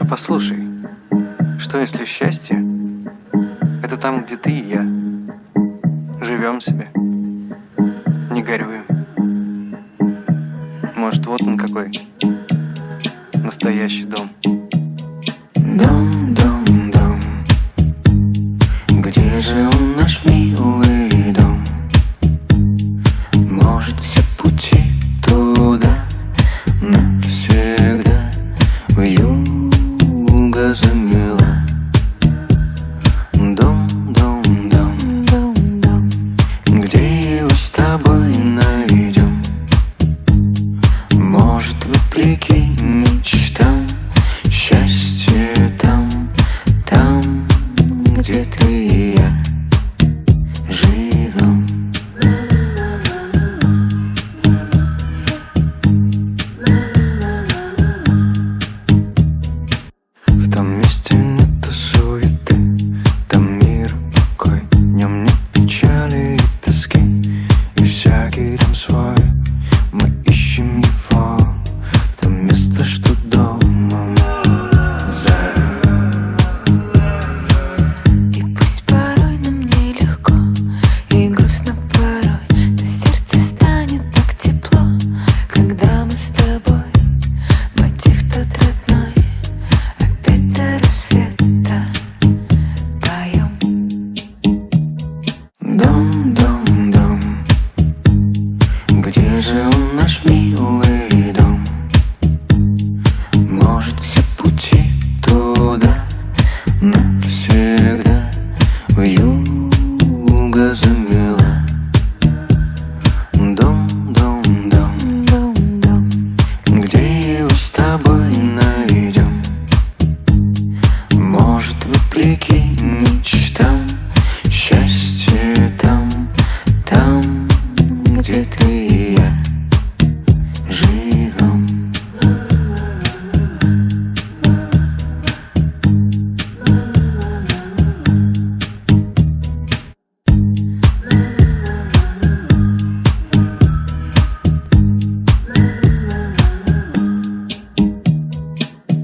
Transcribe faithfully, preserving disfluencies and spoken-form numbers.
Послушай, что если счастье — это там, где ты и я живем себе, не горюем? Может, вот он какой настоящий дом. Дом, дом, дом, где же он, наш милый дом? Может, все пути туда навсегда вьюга замела. Дом, дом, дом, дом, дом, где его с тобой найдем? Может, вопреки мечтам, счастье там, там, где ты и я живем. В том месте нету суеты, там мир, покой, днем нет печали и тоски, и всякий там свой. Мы ищем его, то место, что домом зовем. И пусть порой нам нелегко и грустно порой, но сердце станет так тепло, когда мы с тобой. Мотив тот родной, опять до рассвета поем. Дом, дом, дом, где же он, наш милый дом? Может, все пути туда навсегда вьюга замела. Дом, дом, дом, дом, дом, где его с тобой найдем? Может, вопреки мечтам, счастье